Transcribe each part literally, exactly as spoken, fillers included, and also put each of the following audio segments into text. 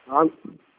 Alô?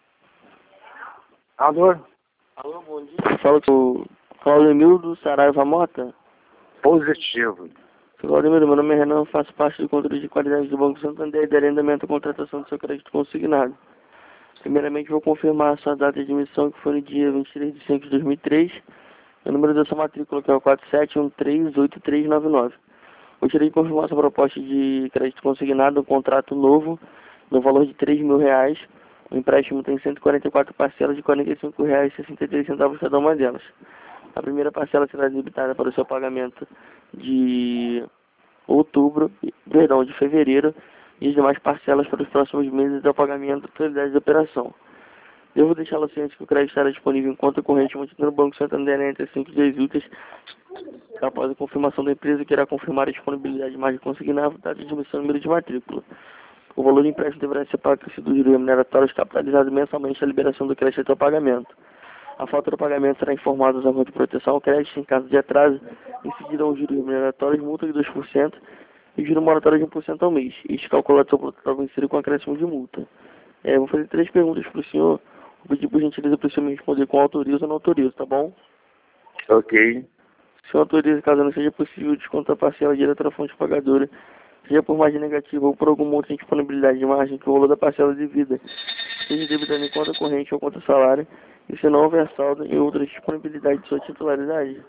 Alô? Alô, bom dia. Fala com o Claudemir do Saraiva Mota. Positivo. Seu Claudemir, meu nome é Renan, faço parte do controle de qualidade do Banco Santander e de arrendamento e contratação do seu crédito consignado. Primeiramente, vou confirmar a sua data de emissão, que foi no dia vinte e três de cinco de dois mil e três. O número da sua matrícula, que é o quatro sete um três oito três nove nove. Gostaria de confirmar sua proposta de crédito consignado, um contrato novo, no valor de três mil reais. O empréstimo tem cento e quarenta e quatro parcelas de quarenta e cinco reais e sessenta e três centavos cada uma delas. A primeira parcela será debitada para o seu pagamento de outubro, perdão, de fevereiro, e as demais parcelas para os próximos meses ao pagamento da totalidade da operação. Devo deixá-lo ciente que o crédito estará disponível em conta corrente mantida no Banco Santander entre cinco dias úteis após a confirmação da empresa, que irá confirmar a disponibilidade de margem consignável, data de emissão e número de matrícula. O valor do empréstimo deverá ser pago se do juros remuneratórios capitalizado mensalmente a liberação do crédito ao pagamento. A falta do pagamento será informada aos órgãos de proteção ao crédito em caso de atraso, incidirão os juros remuneratórios, multa de dois por cento e juros moratórios de um por cento ao mês. Este calculado sobre o total vencido com acréscimo de multa. É, vou fazer três perguntas para o senhor. Vou pedir por gentileza para o senhor me responder com autorizo ou não autorizo, tá bom? Ok. O senhor autoriza, caso não seja possível, desconto a parcela direta da fonte pagadora, seja por margem negativa ou por alguma outra indisponibilidade de margem, que o valor da parcela devida seja debitado em conta corrente ou conta salário, e se não houver saldo em outra disponibilidade de sua titularidade.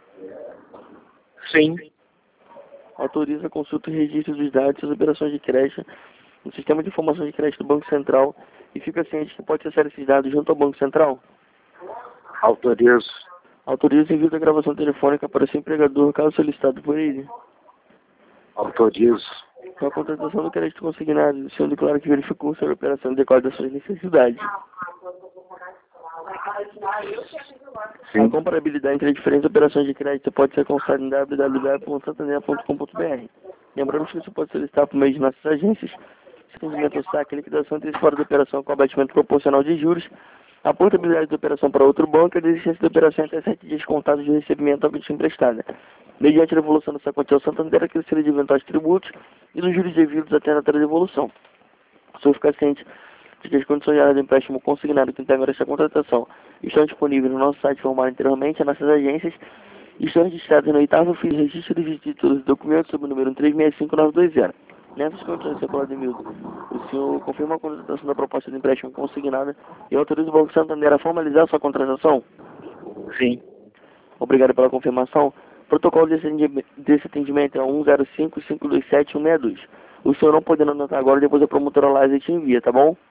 Sim. Autoriza a consulta e registro dos dados e suas operações de crédito no Sistema de Informação de Crédito do Banco Central e fica ciente que pode acessar esses dados junto ao Banco Central. Autorizo. Autoriza o envio da gravação telefônica para o seu empregador, caso solicitado por ele. Autorizo. Com a contratação do crédito consignado, o senhor declara que verificou sobre a operação adequada às suas necessidades. Sim. A comparabilidade entre as diferentes operações de crédito pode ser consultada em w w w ponto santander ponto com ponto b r. Lembrando que você pode solicitar por meio de nossas agências simplesmente saque, liquidação antecipada da operação com abatimento proporcional de juros, a portabilidade da operação para outro banco e a desistência da operação até sete dias contados de recebimento da quantia emprestada. Mediante a devolução dessa quantia ao Santander, aquele seria de eventuais tributos e dos juros devidos até a devolução. O senhor fica ciente de que as condições gerais do empréstimo consignado que integram esta contratação estão disponíveis no nosso site formado anteriormente, as nossas agências estão registradas no oitavo F I I S Registro de Títulos e Documentos sob o número um três seis cinco nove dois zero. Nessas condições, senhor Claudemir, o senhor confirma a contratação da proposta de empréstimo consignada e autoriza o Banco Santander a formalizar sua contratação? Sim. Obrigado pela confirmação. O protocolo desse desse atendimento é um zero cinco cinco dois sete um seis dois. O senhor não podendo anotar agora, depois a promotora Lázia te envia, tá bom?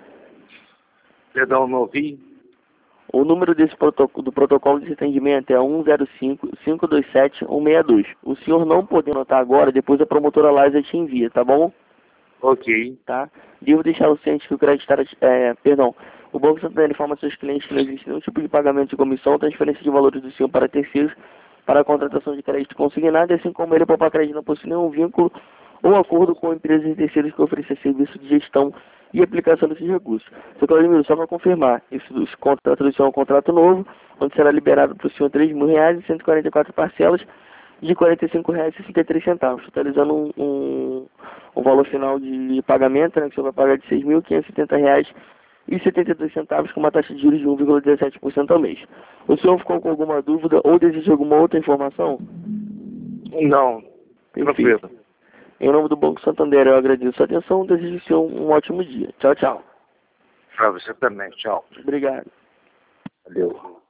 Perdão, não ouvi. O número desse protocolo, do protocolo desse atendimento é um zero cinco cinco dois sete um seis dois. O senhor não podendo anotar agora, depois a promotora Lázia te envia, tá bom? Ok. Tá? Devo deixar o ciente que o crédito estará, é, perdão, o Banco Santander informa aos seus clientes que não existe nenhum tipo de pagamento de comissão ou transferência de valores do senhor para terceiros para a contratação de crédito consignado, assim como ele, Poupa Crédito, não possui nenhum vínculo ou acordo com empresas e terceiros que oferecem serviço de gestão e aplicação desses recursos. Seu Claudemir, só para confirmar, esse, esse contrato do senhor é um contrato novo, onde será liberado para o senhor três mil reais e cento e quarenta e quatro parcelas de quarenta e cinco reais e sessenta e três centavos, totalizando um, um, um valor final de pagamento, né, que o senhor vai pagar de seis mil quinhentos e setenta reais e setenta e dois centavos, com uma taxa de juros de um vírgula dezessete por cento ao mês. O senhor ficou com alguma dúvida ou deseja alguma outra informação? Não. Perfeito. Tranquilo. Em nome do Banco Santander, eu agradeço a atenção e desejo ao senhor um ótimo dia. Tchau, tchau. Para você também. Tchau. Obrigado. Valeu.